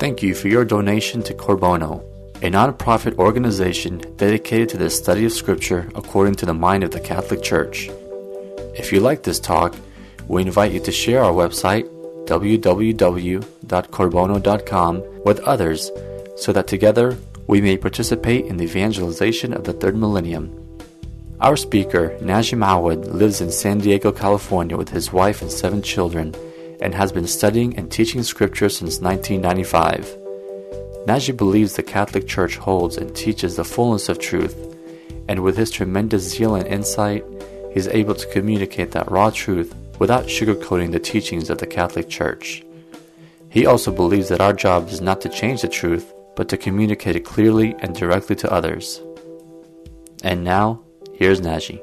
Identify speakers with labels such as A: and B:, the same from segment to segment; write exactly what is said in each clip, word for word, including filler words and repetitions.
A: Thank you for your donation to Cor Bono, a non-profit organization dedicated to the study of Scripture according to the mind of the Catholic Church. If you like this talk, we invite you to share our website, w w w dot corbono dot com, with others so that together we may participate in the evangelization of the third millennium. Our speaker, Najim Awad, lives in San Diego, California with his wife and seven children and has been studying and teaching Scripture since nineteen ninety-five. Najim believes the Catholic Church holds and teaches the fullness of truth, and with his tremendous zeal and insight, he is able to communicate that raw truth without sugarcoating the teachings of the Catholic Church. He also believes that our job is not to change the truth, but to communicate it clearly and directly to others. And now, here's Najim.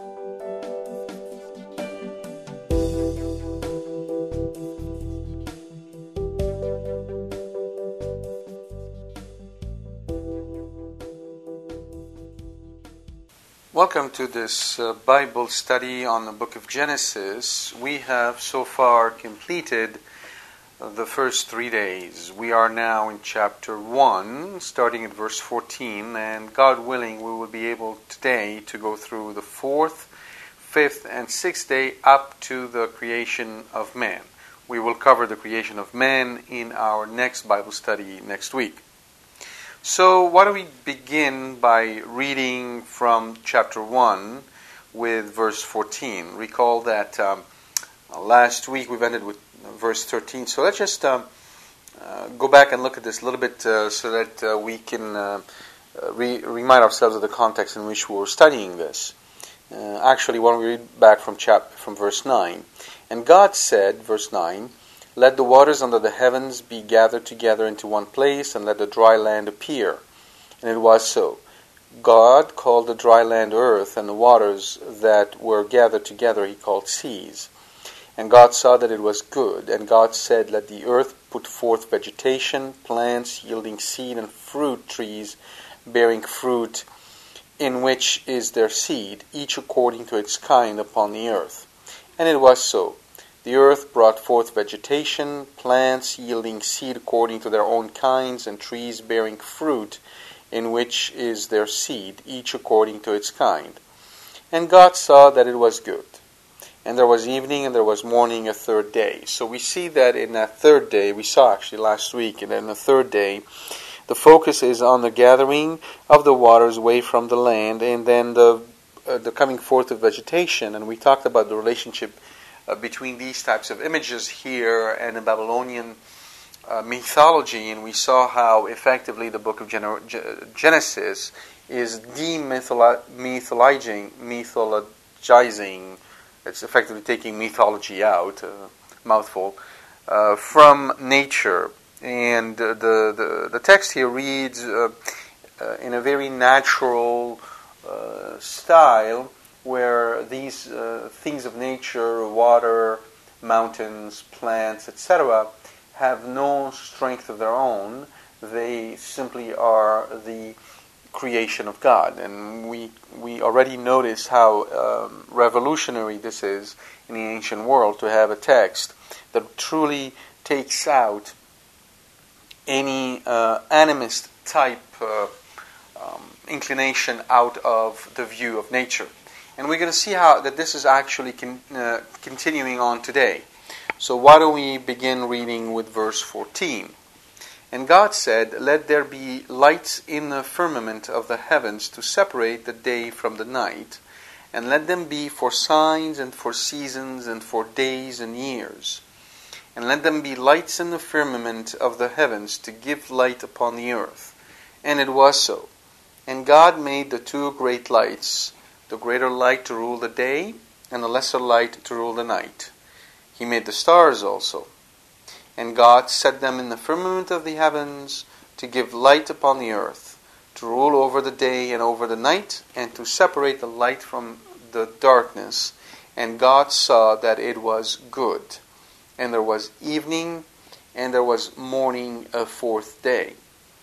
B: Welcome to this uh, Bible study on the book of Genesis. We have so far completed uh, the first three days. We are now in chapter one, starting at verse fourteen, and God willing, we will be able today to go through the fourth, fifth, and sixth day up to the creation of man. We will cover the creation of man in our next Bible study next week. So why don't we begin by reading from chapter one with verse fourteen. Recall that um, last week we've ended with verse thirteen. So let's just um, uh, go back and look at this a little bit uh, so that uh, we can uh, re- remind ourselves of the context in which we were studying this. Uh, actually, why don't we read back from, chap- from verse nine. And God said, verse nine, "Let the waters under the heavens be gathered together into one place, and let the dry land appear." And it was so. God called the dry land earth, and the waters that were gathered together he called seas. And God saw that it was good. And God said, "Let the earth put forth vegetation, plants yielding seed, and fruit trees bearing fruit, in which is their seed, each according to its kind upon the earth." And it was so. The earth brought forth vegetation, plants yielding seed according to their own kinds, and trees bearing fruit, in which is their seed, each according to its kind. And God saw that it was good. And there was evening, and there was morning, a third day. So we see that in that third day, we saw actually last week, and in the third day, the focus is on the gathering of the waters away from the land, and then the uh, the coming forth of vegetation. And we talked about the relationship Uh, between these types of images here and the Babylonian uh, mythology, and we saw how effectively the book of Gen- Genesis is demythologizing, mythologizing, it's effectively taking mythology out, uh, mouthful, uh, from nature. And uh, the, the, the text here reads uh, uh, in a very natural uh, style, where these uh, things of nature, water, mountains, plants, et cetera, have no strength of their own. They simply are the creation of God. And we we already notice how um, revolutionary this is in the ancient world to have a text that truly takes out any uh, animist type uh, um, inclination out of the view of nature. And we're going to see how that this is actually con, uh, continuing on today. So why don't we begin reading with verse fourteen. "And God said, Let there be lights in the firmament of the heavens to separate the day from the night, and let them be for signs and for seasons and for days and years. And let them be lights in the firmament of the heavens to give light upon the earth. And it was so. And God made the two great lights, the greater light to rule the day, and the lesser light to rule the night. He made the stars also. And God set them in the firmament of the heavens to give light upon the earth, to rule over the day and over the night, and to separate the light from the darkness. And God saw that it was good. And there was evening, and there was morning, a fourth day."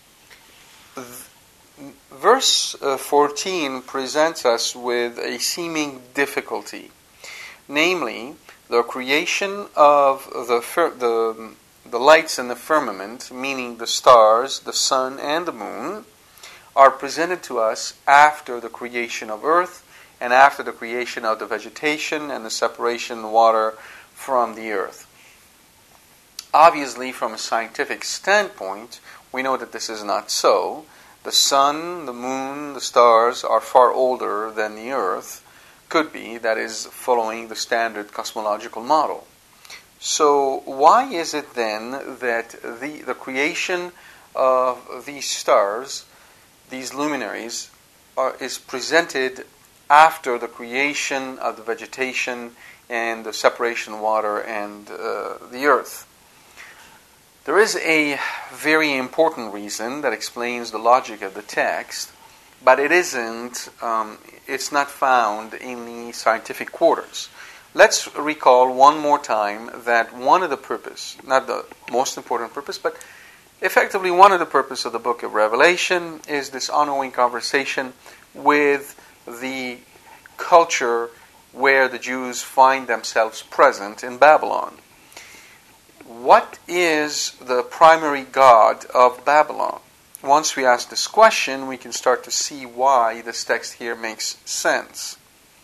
B: Verse uh, fourteen presents us with a seeming difficulty, namely the creation of the fir- the the lights in the firmament, meaning the stars, the sun, and the moon, are presented to us after the creation of earth and after the creation of the vegetation and the separation of water from the earth. Obviously, from a scientific standpoint, we know that this is not so. The sun, the moon, the stars are far older than the earth could be, that is, following the standard cosmological model. So why is it then that the, the creation of these stars, these luminaries, are, is presented after the creation of the vegetation and the separation of water and uh, the earth? There is a very important reason that explains the logic of the text, but it isn't, um, it's not found in the scientific quarters. Let's recall one more time that one of the purpose, not the most important purpose, but effectively one of the purpose of the book of Revelation is this ongoing conversation with the culture where the Jews find themselves present in Babylon. What is the primary god of Babylon? Once we ask this question, we can start to see why this text here makes sense.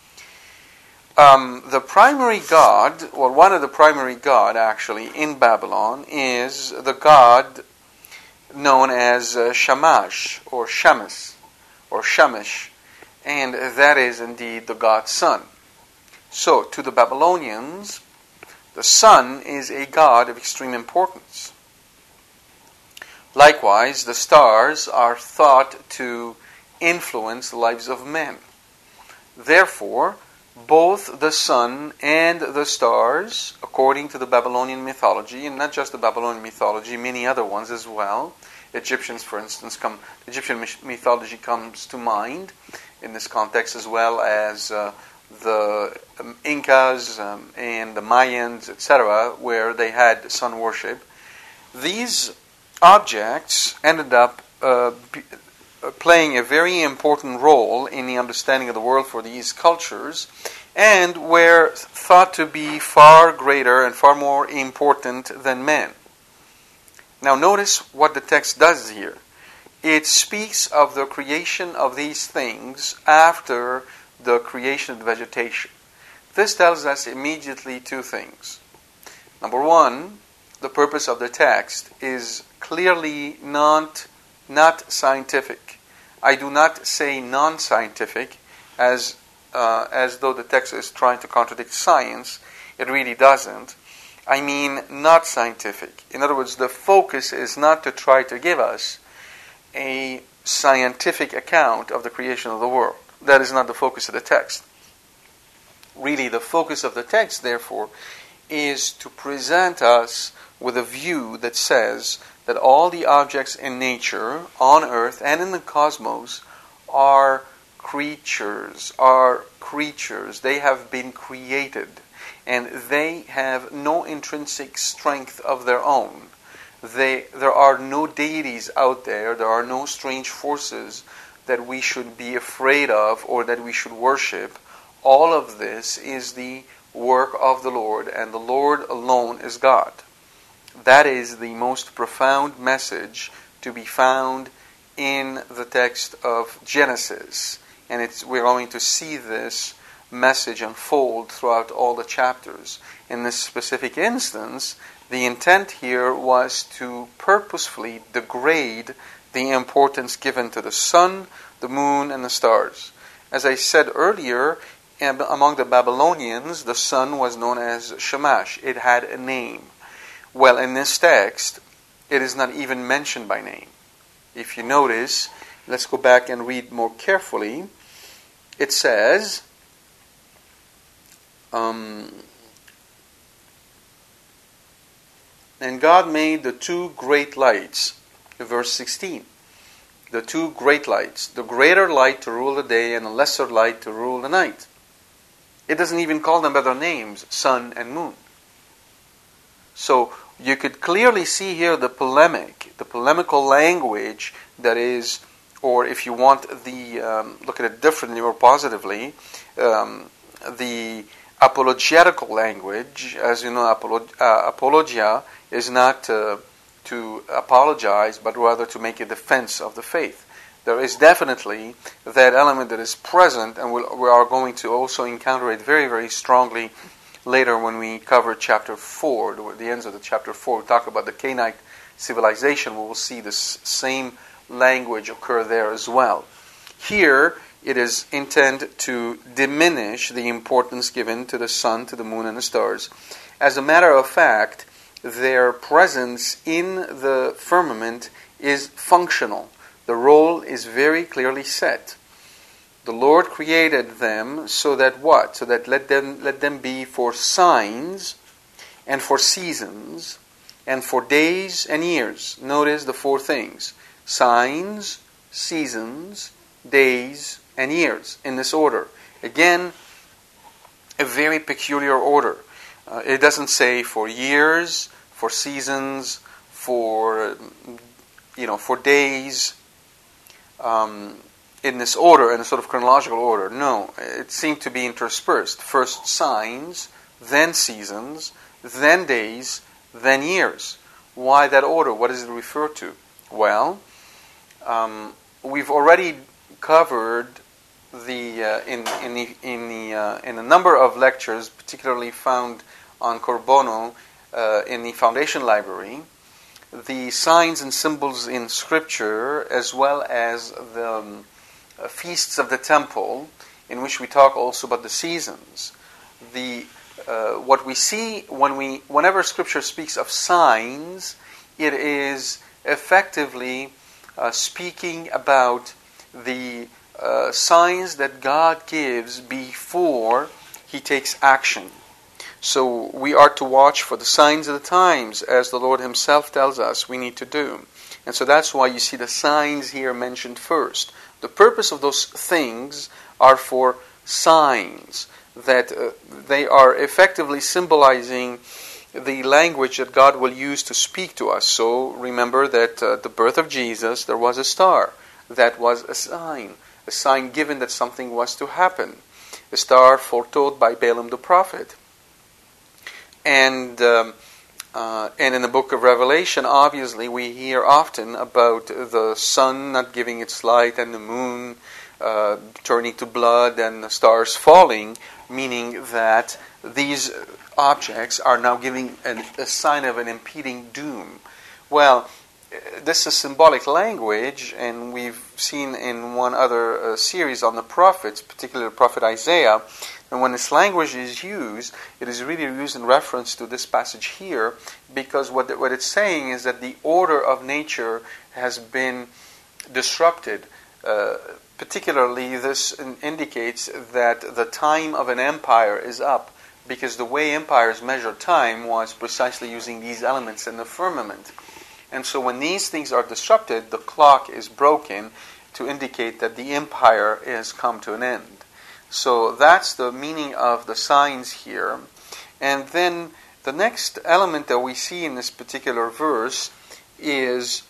B: Um, the primary god, or one of the primary god actually in Babylon, is the god known as uh, Shamash, or Shamus, or Shamish, and that is indeed the god sun. So, to the Babylonians, the sun is a god of extreme importance. Likewise, the stars are thought to influence the lives of men. Therefore, both the sun and the stars, according to the Babylonian mythology, and not just the Babylonian mythology, many other ones as well. Egyptians, for instance, come. Egyptian mythology comes to mind in this context, as well as uh, the um, Incas um, and the Mayans, et cetera, where they had sun worship. These objects ended up uh, be, uh, playing a very important role in the understanding of the world for these cultures, and were thought to be far greater and far more important than men. Now notice what the text does here. It speaks of the creation of these things after the creation of the vegetation. This tells us immediately two things. Number one, the purpose of the text is clearly not, not scientific. I do not say non-scientific as, uh, as though the text is trying to contradict science. It really doesn't. I mean not scientific. In other words, the focus is not to try to give us a scientific account of the creation of the world. That is not the focus of the text. Really, the focus of the text, therefore, is to present us with a view that says that all the objects in nature, on earth and in the cosmos, are creatures, are creatures. They have been created, and they have no intrinsic strength of their own. They, there are no deities out there, there are no strange forces that we should be afraid of or that we should worship. All of this is the work of the Lord, and the Lord alone is God. That is the most profound message to be found in the text of Genesis. And it's, we're going to see this message unfold throughout all the chapters. In this specific instance, the intent here was to purposefully degrade the importance given to the sun, the moon, and the stars. As I said earlier, among the Babylonians, the sun was known as Shamash. It had a name. Well, in this text, it is not even mentioned by name. If you notice, let's go back and read more carefully. It says, um, and God made the two great lights, verse sixteen. The two great lights, the greater light to rule the day and the lesser light to rule the night. It doesn't even call them by their names, sun and moon. So you could clearly see here the polemic, the polemical language that is, or if you want the, um, look at it differently or positively, um, the apologetical language. As you know, apolog- uh, apologia is not uh, to apologize, but rather to make a defense of the faith. There is definitely that element that is present, and we'll, we are going to also encounter it very, very strongly later when we cover chapter four, the ends of the chapter four. We talk about the Canaanite civilization. We will see this same language occur there as well. Here, it is intended to diminish the importance given to the sun, to the moon, and the stars. As a matter of fact, their presence in the firmament is functional. The role is very clearly set. The Lord created them so that what? So that let them let them be for signs and for seasons and for days and years. Notice the four things: signs, seasons, days, and years, in this order. Again, a very peculiar order. Uh, it doesn't say for years, for seasons, for you know, for days, um, in this order, in a sort of chronological order. No, it seemed to be interspersed. First signs, then seasons, then days, then years. Why that order? What does it refer to? Well, um, we've already covered the uh, in in the in the uh, in a number of lectures, particularly found on Cor Bono uh, in the Foundation Library, the signs and symbols in Scripture, as well as the um, uh, feasts of the temple, in which we talk also about the seasons. The uh, what we see when we whenever Scripture speaks of signs, it is effectively uh, speaking about the Uh, signs that God gives before He takes action. So we are to watch for the signs of the times, as the Lord Himself tells us we need to do. And so that's why you see the signs here mentioned first. The purpose of those things are for signs, that uh, they are effectively symbolizing the language that God will use to speak to us. So remember that uh, the birth of Jesus, there was a star. That was a sign. A sign given that something was to happen. A star foretold by Balaam the prophet. And um, uh, and in the book of Revelation, obviously, we hear often about the sun not giving its light and the moon uh, turning to blood and the stars falling, meaning that these objects are now giving an, a sign of an impending doom. Well, this is symbolic language, and we've seen in one other uh, series on the prophets, particularly the prophet Isaiah, and when this language is used, it is really used in reference to this passage here, because what, what it's saying is that the order of nature has been disrupted. Uh, particularly, this in- indicates that the time of an empire is up, because the way empires measured time was precisely using these elements in the firmament. And so when these things are disrupted, the clock is broken to indicate that the empire has come to an end. So that's the meaning of the signs here. And then the next element that we see in this particular verse is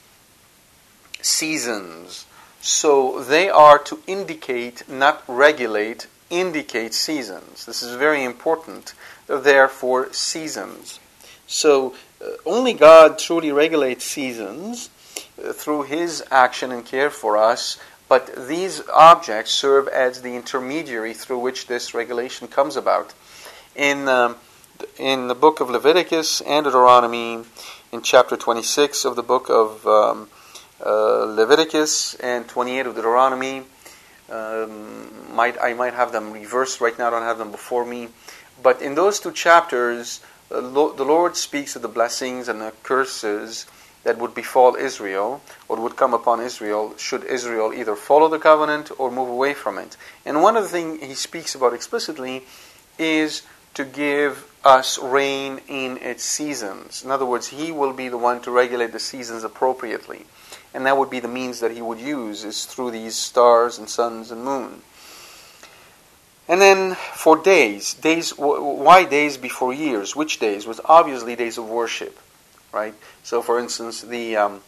B: seasons. So they are to indicate, not regulate, indicate seasons. This is very important. They're there for seasons. So uh, only God truly regulates seasons uh, through His action and care for us, but these objects serve as the intermediary through which this regulation comes about. In um, in the book of Leviticus and Deuteronomy, in chapter twenty-six of the book of um, uh, Leviticus and twenty-eight of Deuteronomy, um, might I might have them reversed right now, I don't have them before me, but in those two chapters, the Lord speaks of the blessings and the curses that would befall Israel, or would come upon Israel, should Israel either follow the covenant or move away from it. And one of the things He speaks about explicitly is to give us rain in its seasons. In other words, He will be the one to regulate the seasons appropriately. And that would be the means that He would use, is through these stars and suns and moon. And then for days, days. Why days before years? Which days? Was obviously days of worship, right? So, for instance, the um,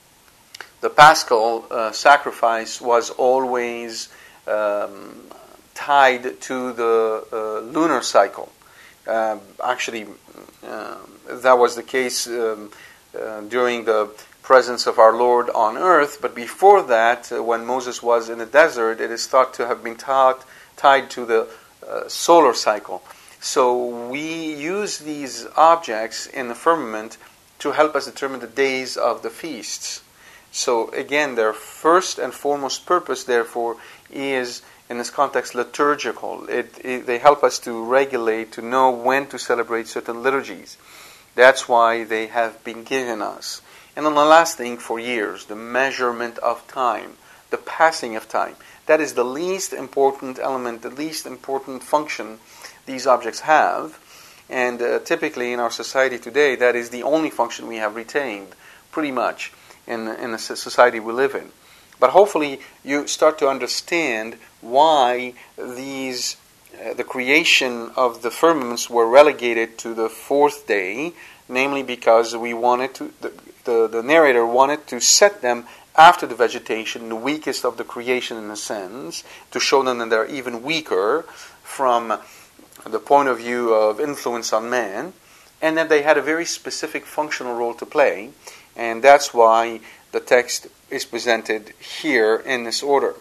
B: the Paschal uh, sacrifice was always um, tied to the uh, lunar cycle. Uh, actually, uh, that was the case um, uh, during the presence of our Lord on earth, but before that, uh, when Moses was in the desert, it is thought to have been taught, tied to the uh, solar cycle. So we use these objects in the firmament to help us determine the days of the feasts. So again, their first and foremost purpose, therefore, is, in this context, liturgical. It, it, they help us to regulate, to know when to celebrate certain liturgies. That's why they have been given us. And then the last thing, for years, the measurement of time, the passing of time. That is the least important element, the least important function these objects have. And uh, typically in our society today, that is the only function we have retained, pretty much, in, in the society we live in. But hopefully you start to understand why these, uh, the creation of the firmaments were relegated to the fourth day, namely because we wanted to, the, the, the narrator wanted to set them after the vegetation, the weakest of the creation in a sense, to show them that they're even weaker from the point of view of influence on man, and that they had a very specific functional role to play, and that's why the text is presented here in this order.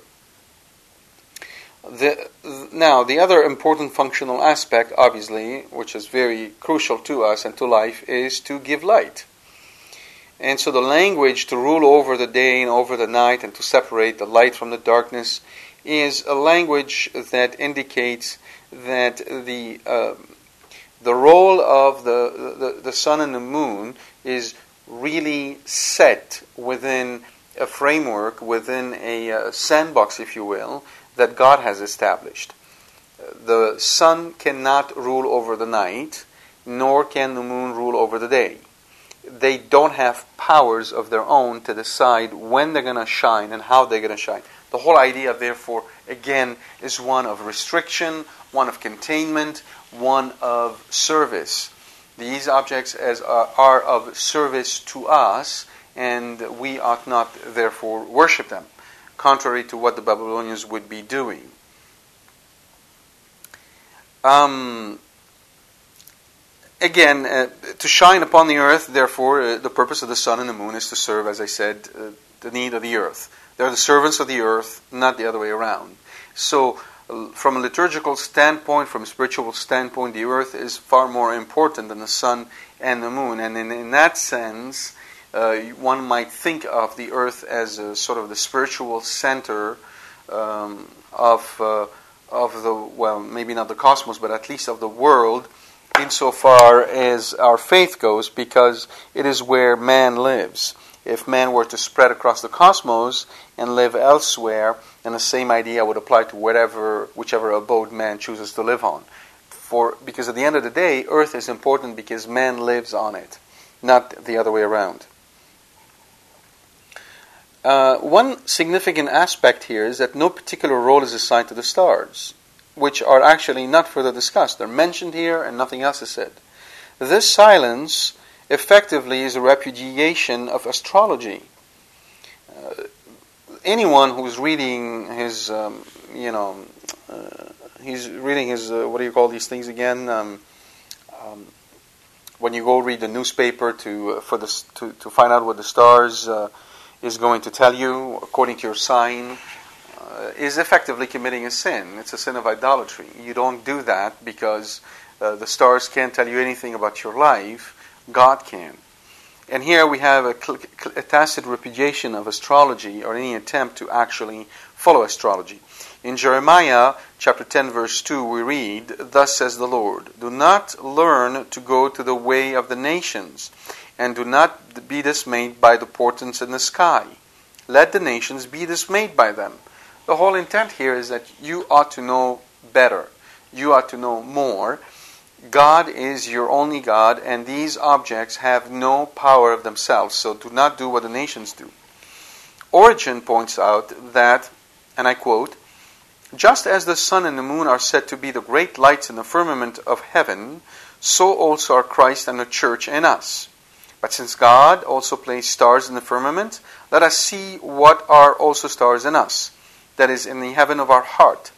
B: The, now, the other important functional aspect, obviously, which is very crucial to us and to life, is to give light. And so the language to rule over the day and over the night and to separate the light from the darkness is a language that indicates that the uh, the role of the, the, the sun and the moon is really set within a framework, within a uh, sandbox, if you will, that God has established. The sun cannot rule over the night, nor can the moon rule over the day. They don't have powers of their own to decide when they're going to shine and how they're going to shine. The whole idea, therefore, again, is one of restriction, one of containment, one of service. These objects as are, are of service to us, and we ought not, therefore, worship them, contrary to what the Babylonians would be doing. Um, again, uh, to shine upon the earth, therefore, uh, the purpose of the sun and the moon is to serve, as I said, uh, the need of the earth. They're the servants of the earth, not the other way around. So, uh, from a liturgical standpoint, from a spiritual standpoint, the earth is far more important than the sun and the moon. And in, in that sense, uh, one might think of the earth as a sort of the spiritual center um, of uh, of the, well, maybe not the cosmos, but at least of the world, insofar as our faith goes, because it is where man lives. If man were to spread across the cosmos and live elsewhere, then the same idea would apply to whatever, whichever abode man chooses to live on. For because at the end of the day, earth is important because man lives on it, not the other way around. Uh, one significant aspect here is that no particular role is assigned to the stars, which are actually not further discussed. They're mentioned here and nothing else is said. This silence effectively is a repudiation of astrology. Uh, anyone who's reading his, um, you know, uh, he's reading his, uh, what do you call these things again? Um, um, when you go read the newspaper to uh, for the to to find out what the stars uh, is going to tell you according to your sign, uh, is effectively committing a sin. It's a sin of idolatry. You don't do that because uh, the stars can't tell you anything about your life. God can. And here we have a, cl- a tacit repudiation of astrology or any attempt to actually follow astrology. In Jeremiah chapter ten verse two we read, "Thus says the Lord, do not learn to go to the way of the nations, and do not be dismayed by the portents in the sky. Let the nations be dismayed by them." The whole intent here is that you ought to know better. You ought to know more. God is your only God, and these objects have no power of themselves, so do not do what the nations do. Origen points out that, and I quote, "Just as the sun and the moon are said to be the great lights in the firmament of heaven, so also are Christ and the church in us. But since God also placed stars in the firmament, let us see what are also stars in us, that is, in the heaven of our heart.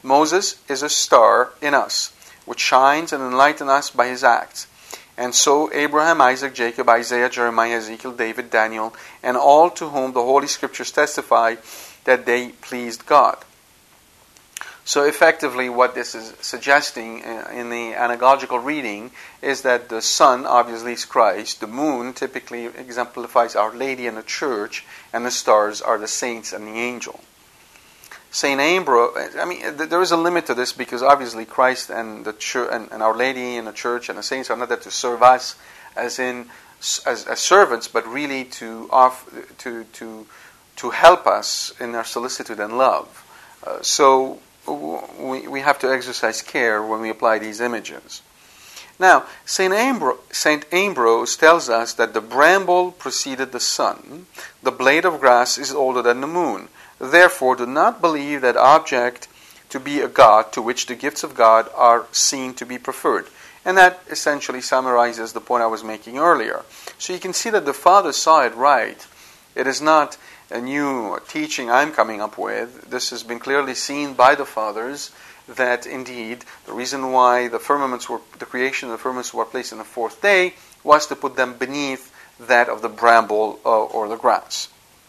B: Moses is a star in us, which shines and enlightens us by his acts. And so Abraham, Isaac, Jacob, Isaiah, Jeremiah, Ezekiel, David, Daniel, and all to whom the Holy Scriptures testify that they pleased God. So effectively what this is suggesting in the anagogical reading is that the sun obviously is Christ, the moon typically exemplifies Our Lady and the Church, and the stars are the saints and the angel. Saint Ambrose, I mean, there is a limit to this because obviously Christ and the Church and, and Our Lady and the Church and the saints are not there to serve us as in as, as servants, but really to off to to to help us in our solicitude and love. Uh, so we we have to exercise care when we apply these images. Now, Saint Ambro- Saint Ambrose tells us that the bramble preceded the sun, the blade of grass is older than the moon. Therefore, do not believe that object to be a god to which the gifts of God are seen to be preferred. And that essentially summarizes the point I was making earlier. So you can see that the Father saw it right. It is not a new teaching I'm coming up with. This has been clearly seen by the Fathers, that indeed the reason why the firmaments were, the creation of the firmaments were placed in the fourth day was to put them beneath that of the bramble uh, or the grass.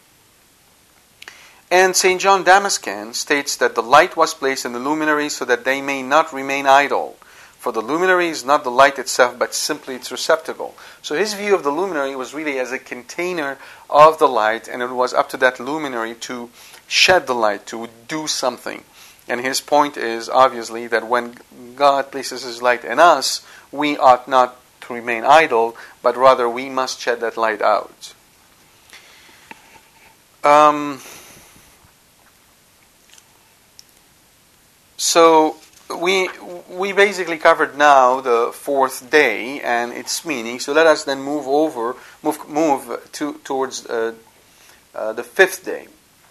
B: And Saint John Damascene states that the light was placed in the luminaries so that they may not remain idle. For the luminary is not the light itself, but simply its receptacle. So his view of the luminary was really as a container of the light, and it was up to that luminary to shed the light, to do something. And his point is, obviously, that when God places His light in us, we ought not to remain idle, but rather we must shed that light out. Um... So we we basically covered now the fourth day and its meaning. So let us then move over, move move to towards uh, uh, the fifth day.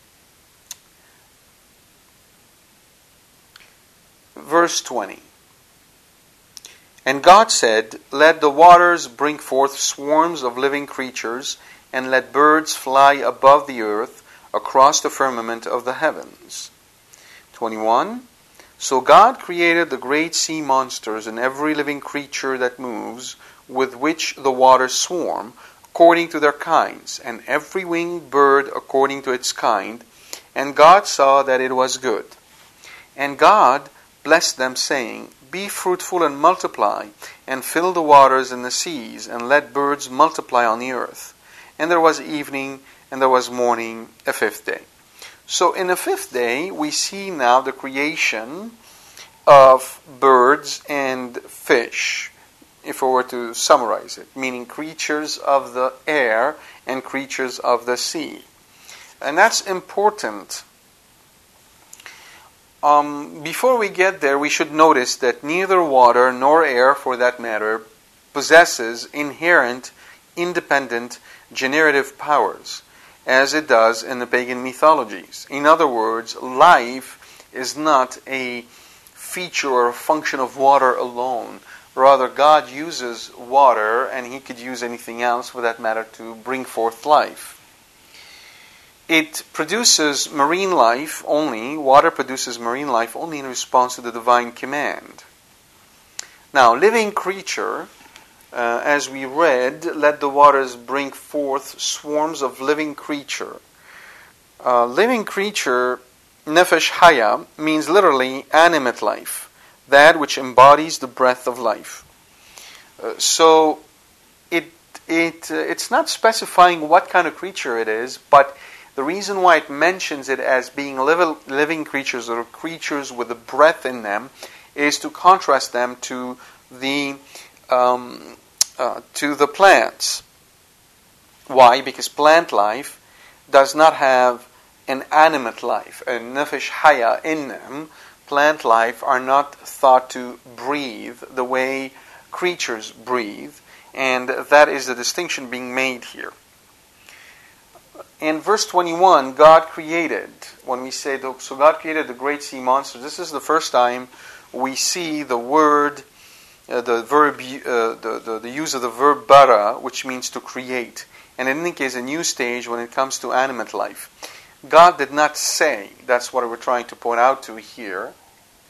B: Verse twenty. And God said, "Let the waters bring forth swarms of living creatures, and let birds fly above the earth across the firmament of the heavens." twenty-one. So God created the great sea monsters and every living creature that moves, with which the waters swarm, according to their kinds, and every winged bird according to its kind. And God saw that it was good. And God blessed them, saying, "Be fruitful and multiply, and fill the waters and the seas, and let birds multiply on the earth." And there was evening, and there was morning, a fifth day. So in the fifth day, we see now the creation of birds and fish, if I were to summarize it, meaning creatures of the air and creatures of the sea. And that's important. Um, before we get there, we should notice that neither water nor air, for that matter, possesses inherent, independent, generative powers, as it does in the pagan mythologies. In other words, life is not a feature or a function of water alone. Rather, God uses water, and He could use anything else for that matter, to bring forth life. It produces marine life only, water produces marine life only in response to the divine command. Now, living creature, Uh, as we read, let the waters bring forth swarms of living creature. Uh, living creature, nefesh haya, means literally animate life, that which embodies the breath of life. Uh, so it it uh, it's not specifying what kind of creature it is, but the reason why it mentions it as being liv- living creatures or creatures with a breath in them is to contrast them to the um, Uh, to the plants. Why? Because plant life does not have an animate life, a nefesh haya in them. Plant life are not thought to breathe the way creatures breathe, and that is the distinction being made here. In verse twenty-one, God created, when we say, so God created the great sea monsters, this is the first time we see the word Uh, the verb, uh, the, the the use of the verb bara, which means to create, and in any case, a new stage when it comes to animate life. God did not say. That's what we're trying to point out to here.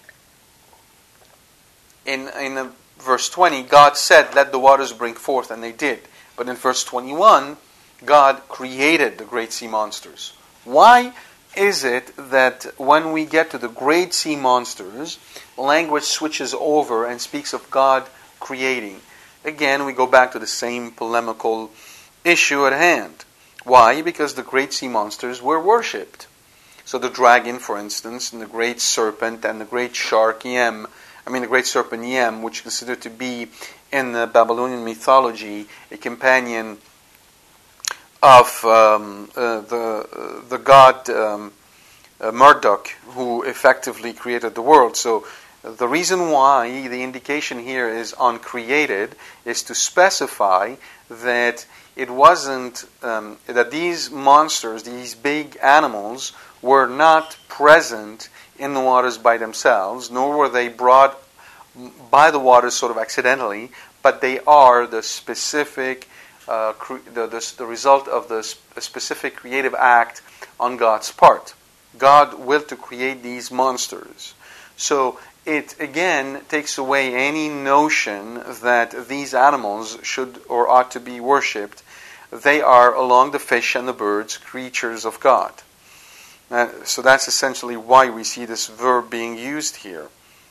B: in in uh, verse twenty, God said, "Let the waters bring forth," and they did. But in verse twenty-one, God created the great sea monsters. Why is it that when we get to the great sea monsters, language switches over and speaks of God creating? Again, we go back to the same polemical issue at hand. Why? Because the great sea monsters were worshipped. So the dragon, for instance, and the great serpent, and the great shark Yem, I mean the great serpent Yem, which is considered to be in the Babylonian mythology a companion of um, uh, the uh, the god um, uh, Marduk, who effectively created the world. So the reason why the indication here is uncreated is to specify that it wasn't um, that these monsters, these big animals, were not present in the waters by themselves, nor were they brought by the waters sort of accidentally, but they are the specific Uh, cre- the, the, the result of the sp- specific creative act on God's part. God willed to create these monsters. So it again takes away any notion that these animals should or ought to be worshipped. They are, along the fish and the birds, creatures of God. Uh, so that's essentially why we see this verb being used here.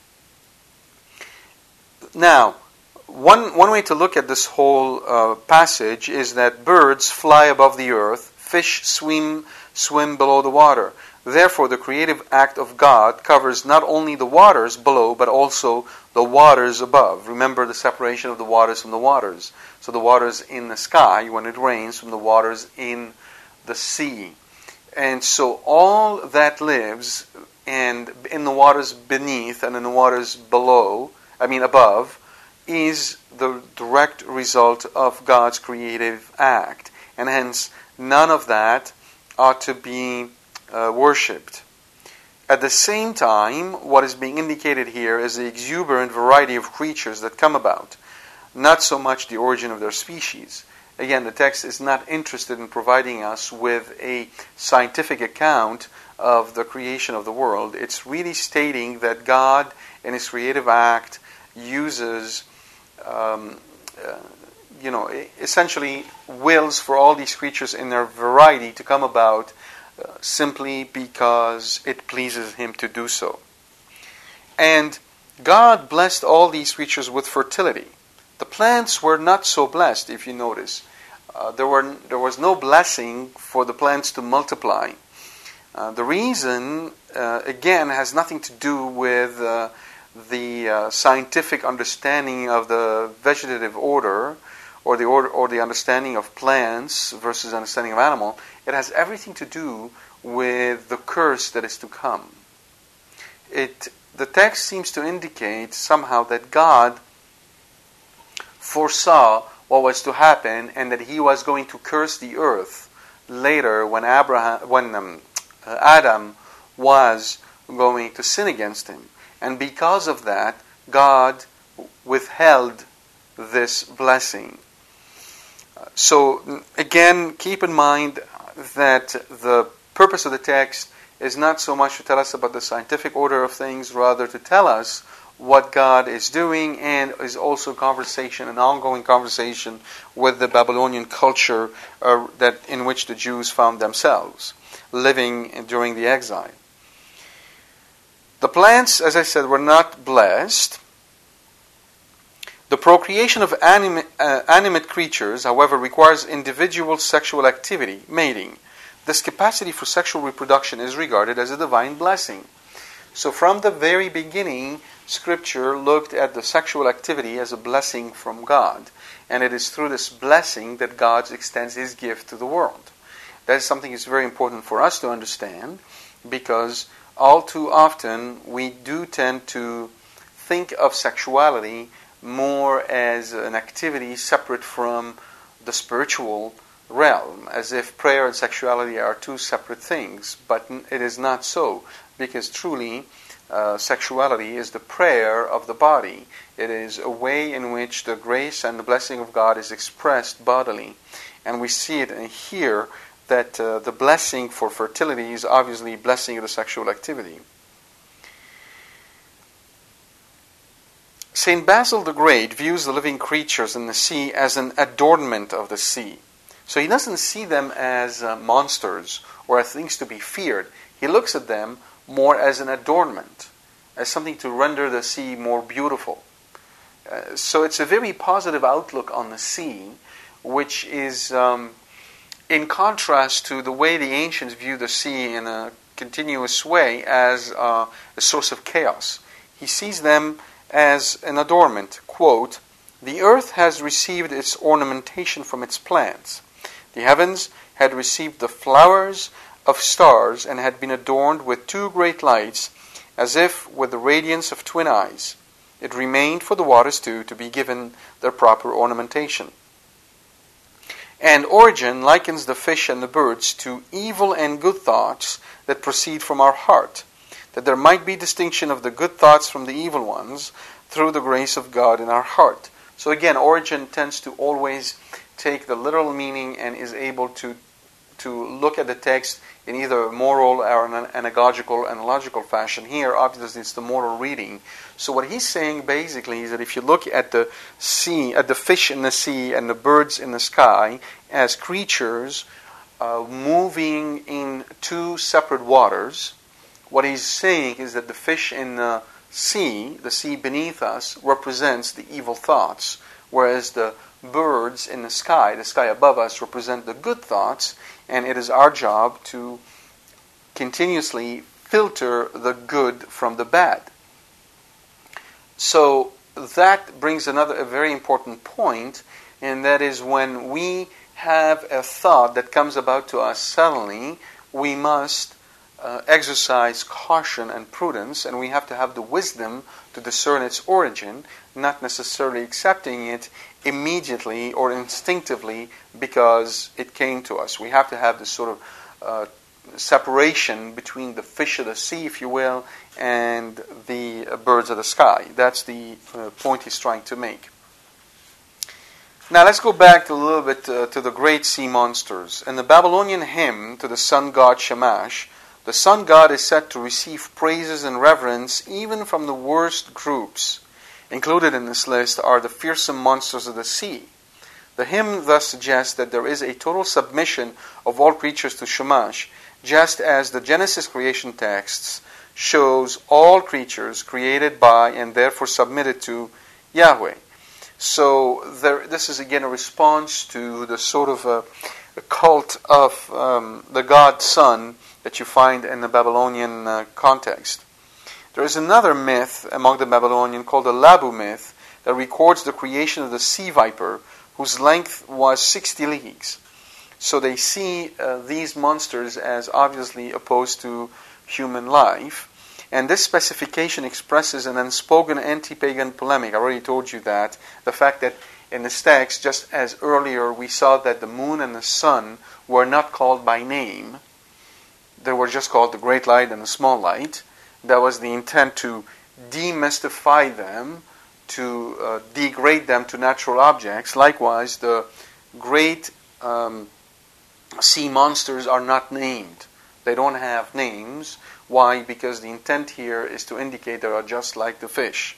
B: Now, One one way to look at this whole uh, passage is that birds fly above the earth, fish swim swim below the water. Therefore, the creative act of God covers not only the waters below, but also the waters above. Remember the separation of the waters from the waters. So the waters in the sky when it rains, from the waters in the sea. And so all that lives and in the waters beneath and in the waters below, I mean above, is the direct result of God's creative act. And hence, none of that ought to be uh, worshipped. At the same time, what is being indicated here is the exuberant variety of creatures that come about, not so much the origin of their species. Again, the text is not interested in providing us with a scientific account of the creation of the world. It's really stating that God, in His creative act, uses Um, uh, you know, essentially wills for all these creatures in their variety to come about uh, simply because it pleases Him to do so. And God blessed all these creatures with fertility. The plants were not so blessed, if you notice. Uh, there were there was no blessing for the plants to multiply. Uh, the reason, uh, again, has nothing to do with Uh, the uh, scientific understanding of the vegetative order, or the order, or the understanding of plants versus understanding of animal. It has everything to do with the curse that is to come. It the text seems to indicate somehow that God foresaw what was to happen, and that He was going to curse the earth later when Abraham, when um, uh, Adam was going to sin against Him. And because of that, God withheld this blessing. So, again, keep in mind that the purpose of the text is not so much to tell us about the scientific order of things, rather to tell us what God is doing, and is also conversation, an ongoing conversation with the Babylonian culture uh, that in which the Jews found themselves, living during the exile. The plants, as I said, were not blessed. The procreation of anima- uh, animate creatures, however, requires individual sexual activity, mating. This capacity for sexual reproduction is regarded as a divine blessing. So from the very beginning, Scripture looked at the sexual activity as a blessing from God. And it is through this blessing that God extends His gift to the world. That is something that's very important for us to understand, because all too often we do tend to think of sexuality more as an activity separate from the spiritual realm, as if prayer and sexuality are two separate things. But it is not so, because truly uh, sexuality is the prayer of the body. It is a way in which the grace and the blessing of God is expressed bodily. And we see it here that uh, the blessing for fertility is obviously blessing of the sexual activity. Saint Basil the Great views the living creatures in the sea as an adornment of the sea. So he doesn't see them as uh, monsters or as things to be feared. He looks at them more as an adornment, as something to render the sea more beautiful. Uh, so it's a very positive outlook on the sea, which is um, in contrast to the way the ancients view the sea in a continuous way as uh, a source of chaos. He sees them as an adornment. Quote, "The earth has received its ornamentation from its plants. The heavens had received the flowers of stars and had been adorned with two great lights, as if with the radiance of twin eyes. It remained for the waters too to be given their proper ornamentation." And Origen likens the fish and the birds to evil and good thoughts that proceed from our heart, that there might be distinction of the good thoughts from the evil ones through the grace of God in our heart. So again, Origen tends to always take the literal meaning and is able to to look at the text in either a moral or an anagogical, analogical fashion. Here, obviously, it's the moral reading. So what he's saying basically is that if you look at the sea, at the fish in the sea and the birds in the sky as creatures uh, moving in two separate waters, what he's saying is that the fish in the sea, the sea beneath us, represents the evil thoughts, whereas the birds in the sky, the sky above us, represent the good thoughts, and it is our job to continuously filter the good from the bad. So that brings another a very important point, and that is when we have a thought that comes about to us suddenly, we must uh, exercise caution and prudence, and we have to have the wisdom to discern its origin, not necessarily accepting it immediately or instinctively because it came to us. We have to have this sort of uh, separation between the fish of the sea, if you will, and the uh, birds of the sky. That's the uh, point he's trying to make. Now let's go back a little bit uh, to the great sea monsters. In the Babylonian hymn to the sun god Shamash, the sun god is said to receive praises and reverence even from the worst groups. Included in this list are the fearsome monsters of the sea. The hymn thus suggests that there is a total submission of all creatures to Shamash, just as the Genesis creation texts shows all creatures created by and therefore submitted to Yahweh. So there, this is again a response to the sort of a, a cult of um, the god sun that you find in the Babylonian uh, context. There is another myth among the Babylonian called the Labu myth that records the creation of the sea viper, whose length was sixty leagues. So they see uh, these monsters as obviously opposed to human life. And this specification expresses an unspoken anti-pagan polemic. I already told you that. The fact that in this text, just as earlier we saw that the moon and the sun were not called by name, they were just called the great light and the small light. That was the intent to demystify them, to uh, degrade them to natural objects. Likewise, the great um, sea monsters are not named. They don't have names. Why? Because the intent here is to indicate they are just like the fish.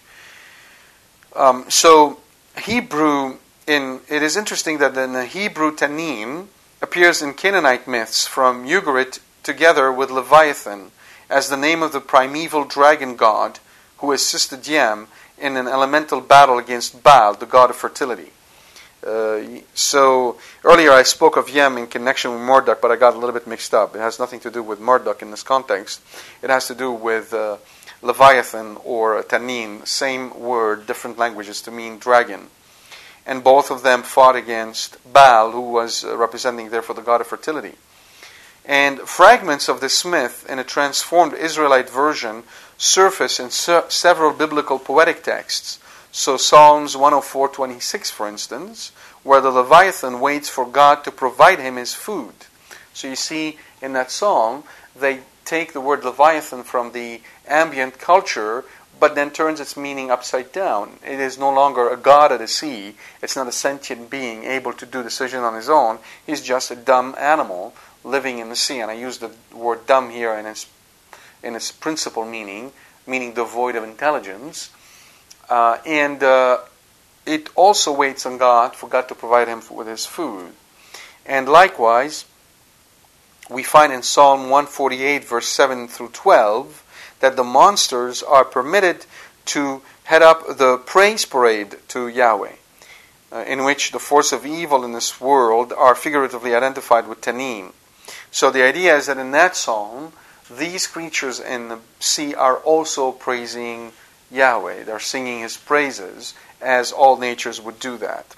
B: Um, so, Hebrew, in it is interesting that in the Hebrew Tanin appears in Canaanite myths from Ugarit together with Leviathan, as the name of the primeval dragon god who assisted Yam in an elemental battle against Baal, the god of fertility. Uh, so earlier I spoke of Yam in connection with Marduk, but I got a little bit mixed up. It has nothing to do with Marduk in this context. It has to do with uh, Leviathan or Tanin, same word, different languages to mean dragon. And both of them fought against Baal, who was uh, representing therefore the god of fertility. And fragments of this myth in a transformed Israelite version surface in se- several biblical poetic texts. So Psalms one oh four twenty-six, for instance, where the Leviathan waits for God to provide him his food. So you see in that song, they take the word Leviathan from the ambient culture, but then turns its meaning upside down. It is no longer a god of the sea. It's not a sentient being able to do decision on his own. He's just a dumb animal living in the sea. And I use the word dumb here in its in its principal meaning, meaning devoid of intelligence. Uh, and uh, it also waits on God for God to provide him with his food. And likewise, we find in Psalm one forty-eight, verse seven through twelve, that the monsters are permitted to head up the praise parade to Yahweh, uh, in which the force of evil in this world are figuratively identified with Tanim. So the idea is that in that psalm, these creatures in the sea are also praising Yahweh. They're singing his praises, as all natures would do that.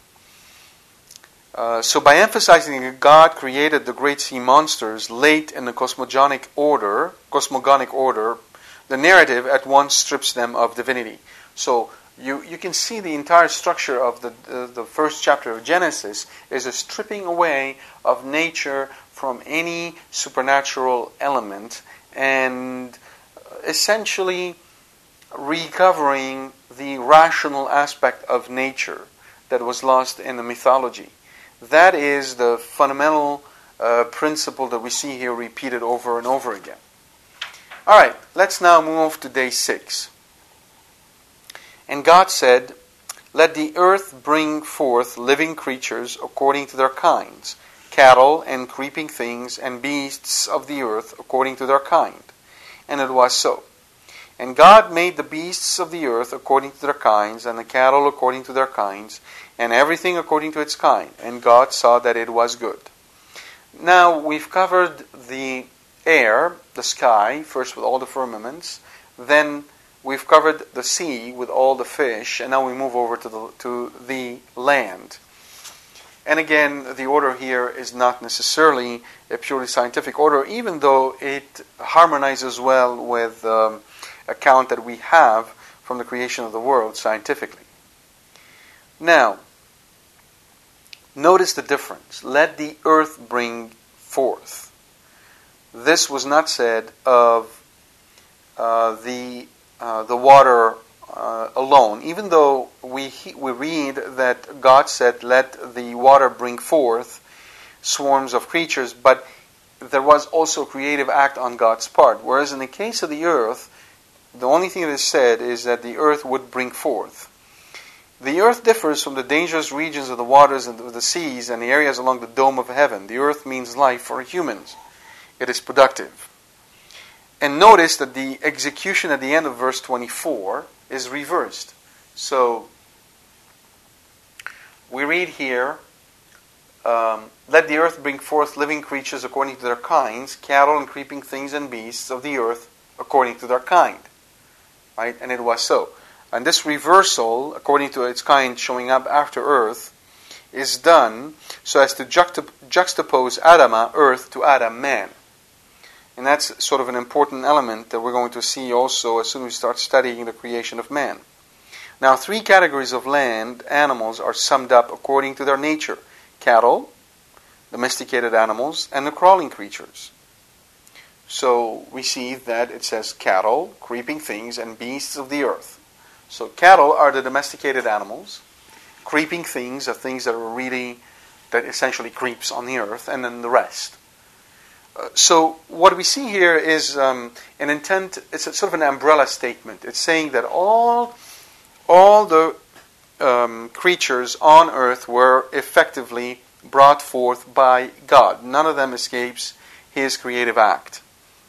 B: Uh, so by emphasizing that God created the great sea monsters late in the cosmogonic order, cosmogonic order, the narrative at once strips them of divinity. So you, you can see the entire structure of the, the, the first chapter of Genesis is a stripping away of nature from any supernatural element and essentially recovering the rational aspect of nature that was lost in the mythology. That is the fundamental uh, principle that we see here repeated over and over again. All right, let's now move to day six. And God said, "Let the earth bring forth living creatures according to their kinds, cattle and creeping things and beasts of the earth according to their kind." And it was so. And God made the beasts of the earth according to their kinds, and the cattle according to their kinds, and everything according to its kind. And God saw that it was good. Now, we've covered the air, the sky, first with all the firmaments. Then we've covered the sea with all the fish. And now we move over to the, to the land. And again, the order here is not necessarily a purely scientific order, even though it harmonizes well with the um, account that we have from the creation of the world scientifically. Now, notice the difference. Let the earth bring forth. This was not said of uh, the uh, the water uh, alone, even though we we read that God said, "Let the water bring forth swarms of creatures," but there was also a creative act on God's part. Whereas in the case of the earth, the only thing that is said is that the earth would bring forth. The earth differs from the dangerous regions of the waters and of the seas and the areas along the dome of heaven. The earth means life for humans. It is productive. And notice that the execution at the end of verse twenty-four is reversed. So, we read here, um, "Let the earth bring forth living creatures according to their kinds, cattle and creeping things and beasts of the earth according to their kind." Right? And it was so. And this reversal, according to its kind showing up after earth, is done so as to juxtap- juxtapose Adamah, earth, to Adam, man. And that's sort of an important element that we're going to see also as soon as we start studying the creation of man. Now, three categories of land animals are summed up according to their nature: cattle, domesticated animals, and the crawling creatures. So we see that it says cattle, creeping things, and beasts of the earth. So cattle are the domesticated animals. Creeping things are things that are really, that essentially creeps on the earth, and then the rest. Uh, so what we see here is um, an intent, it's a, sort of an umbrella statement. It's saying that all, all the um, creatures on earth were effectively brought forth by God. None of them escapes his creative act.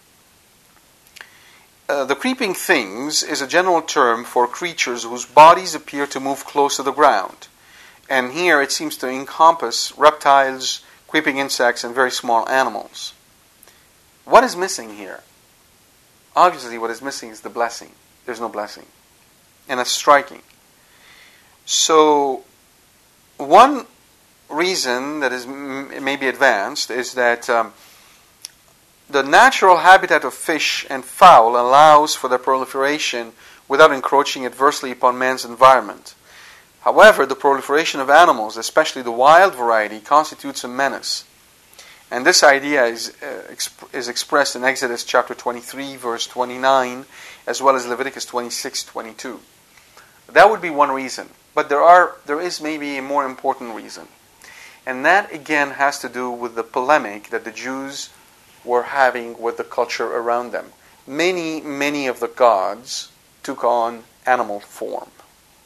B: Uh, the creeping things is a general term for creatures whose bodies appear to move close to the ground. And here it seems to encompass reptiles, creeping insects, and very small animals. What is missing here? Obviously what is missing is the blessing. There's no blessing. And that's striking. So, one reason that is m- maybe advanced is that um, the natural habitat of fish and fowl allows for their proliferation without encroaching adversely upon man's environment. However, the proliferation of animals, especially the wild variety, constitutes a menace. And this idea is, uh, exp- is expressed in Exodus chapter twenty-three, verse twenty-nine, as well as Leviticus twenty-six, twenty-two. That would be one reason. But there are there is maybe a more important reason. And that, again, has to do with the polemic that the Jews were having with the culture around them. Many, many of the gods took on animal form.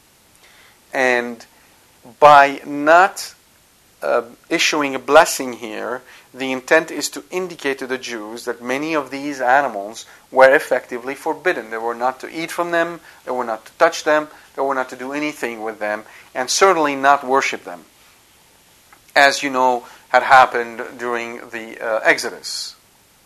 B: And by not uh, issuing a blessing here, the intent is to indicate to the Jews that many of these animals were effectively forbidden. They were not to eat from them, they were not to touch them, they were not to do anything with them, and certainly not worship them, as you know had happened during the uh, Exodus.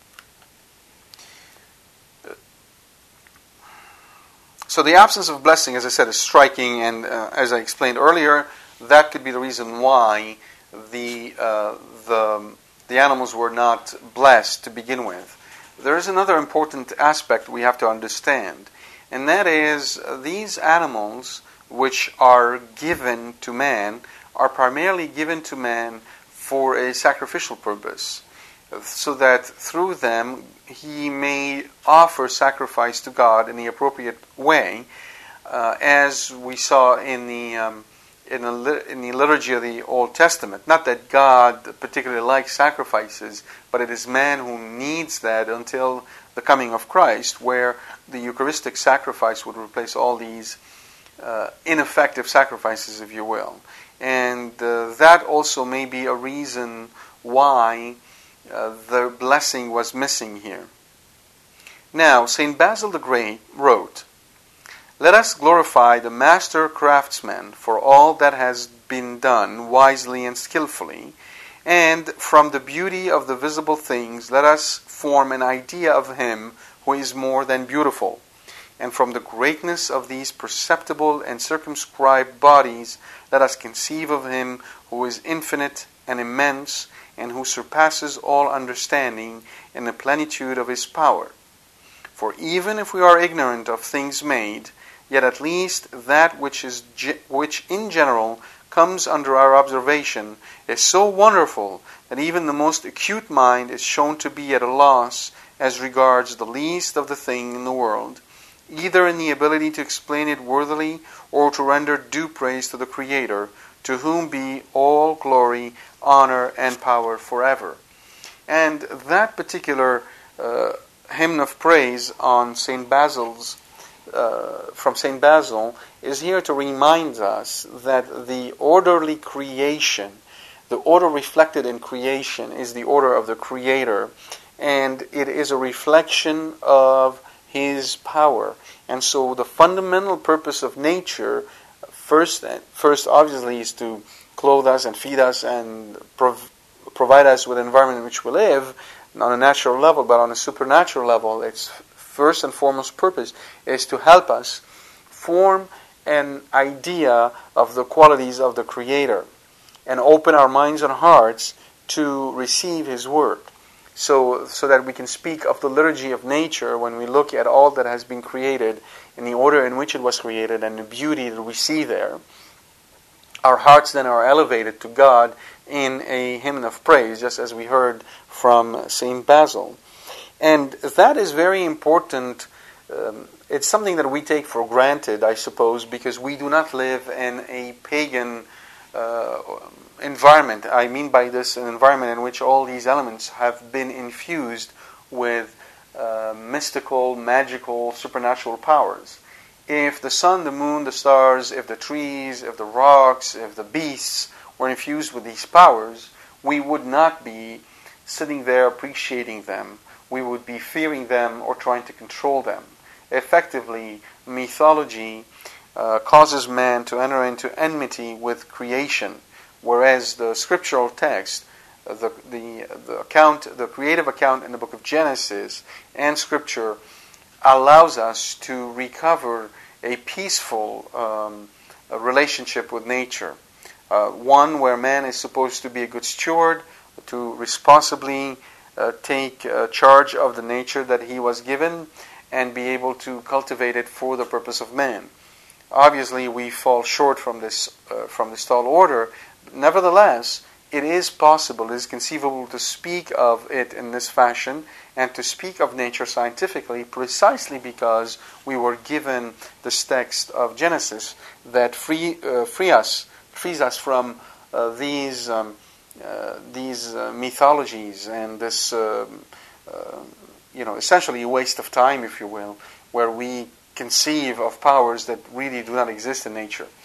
B: So the absence of blessing, as I said, is striking, and uh, as I explained earlier, that could be the reason why the uh, the the animals were not blessed to begin with. There is another important aspect we have to understand, and that is uh, these animals which are given to man are primarily given to man for a sacrificial purpose, so that through them he may offer sacrifice to God in the appropriate way, uh, as we saw in the um, in the in the liturgy of the Old Testament. Not that God particularly likes sacrifices, but it is man who needs that until the coming of Christ, where the Eucharistic sacrifice would replace all these uh, ineffective sacrifices, if you will. And uh, that also may be a reason why Uh, the blessing was missing here. Now, Saint Basil the Great wrote, "Let us glorify the master craftsman for all that has been done wisely and skillfully, and from the beauty of the visible things let us form an idea of him who is more than beautiful, and from the greatness of these perceptible and circumscribed bodies let us conceive of him who is infinite and immense, and who surpasses all understanding in the plenitude of his power. For even if we are ignorant of things made, yet at least that which is ge- which in general comes under our observation is so wonderful that even the most acute mind is shown to be at a loss as regards the least of the thing in the world, either in the ability to explain it worthily or to render due praise to the Creator, to whom be all glory, honor, and power forever." And that particular uh, hymn of praise on Saint Basil's, uh, from Saint Basil, is here to remind us that the orderly creation, the order reflected in creation, is the order of the Creator, and it is a reflection of His power. And so the fundamental purpose of nature, First, first, obviously, is to clothe us and feed us and prov- provide us with an environment in which we live on a natural level, but on a supernatural level, its first and foremost purpose is to help us form an idea of the qualities of the Creator and open our minds and hearts to receive His Word. So, so that we can speak of the liturgy of nature when we look at all that has been created in the order in which it was created and the beauty that we see there. Our hearts then are elevated to God in a hymn of praise, just as we heard from Saint Basil. And that is very important. Um, it's something that we take for granted, I suppose, because we do not live in a pagan uh, environment. I mean by this an environment in which all these elements have been infused with uh, mystical, magical, supernatural powers. If the sun, the moon, the stars, if the trees, if the rocks, if the beasts were infused with these powers, we would not be sitting there appreciating them. We would be fearing them or trying to control them. Effectively, mythology uh, causes man to enter into enmity with creation, whereas the scriptural text, the, the the account, the creative account in the book of Genesis and Scripture, allows us to recover a peaceful um, a relationship with nature, uh, one where man is supposed to be a good steward, to responsibly uh, take uh, charge of the nature that he was given, and be able to cultivate it for the purpose of man. Obviously, we fall short from this uh, from this tall order. Nevertheless, it is possible, it is conceivable to speak of it in this fashion and to speak of nature scientifically, precisely because we were given this text of Genesis that free uh, free us frees us from uh, these um, uh, these uh, mythologies and this uh, uh, you know essentially a waste of time, if you will, where we conceive of powers that really do not exist in nature.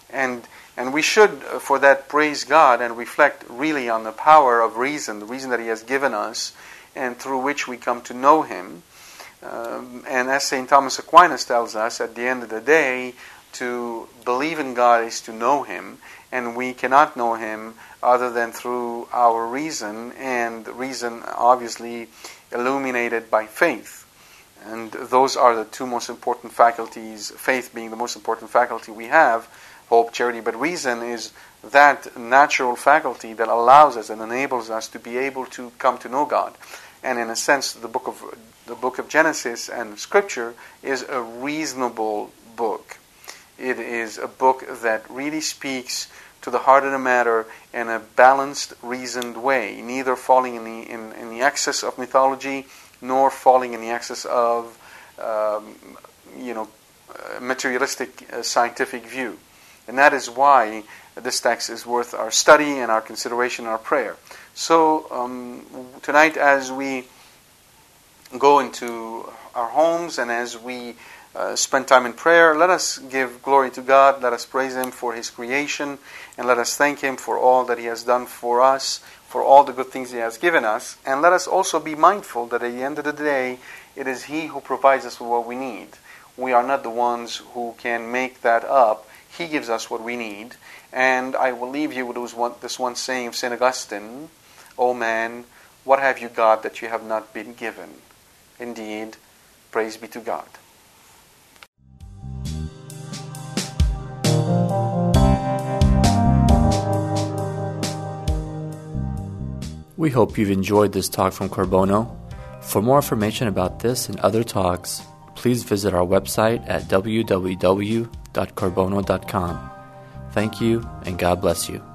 B: And and we should, uh, for that, praise God and reflect really on the power of reason, the reason that He has given us, and through which we come to know Him. Um, and as Saint Thomas Aquinas tells us, at the end of the day, to believe in God is to know Him, and we cannot know Him other than through our reason, and reason obviously illuminated by faith. And those are the two most important faculties, faith being the most important faculty we have, hope, charity, but reason is that natural faculty that allows us and enables us to be able to come to know God. And in a sense, the book of the book of Genesis and Scripture is a reasonable book. It is a book that really speaks to the heart of the matter in a balanced, reasoned way, neither falling in the in, in the excess of mythology, nor falling in the excess of um, you know materialistic uh, scientific view. And that is why this text is worth our study and our consideration and our prayer. So um, tonight, as we go into our homes and as we uh, spend time in prayer, let us give glory to God, let us praise Him for His creation, and let us thank Him for all that He has done for us, for all the good things He has given us, and let us also be mindful that at the end of the day, it is He who provides us with what we need. We are not the ones who can make that up. He gives us what we need. And I will leave you with this one, this one saying of Saint Augustine, "O man, what have you got that you have not been given?" Indeed, praise be to God.
A: We hope you've enjoyed this talk from Corbono. For more information about this and other talks, please visit our website at w w w dot corbono dot com. Thank you, and God bless you.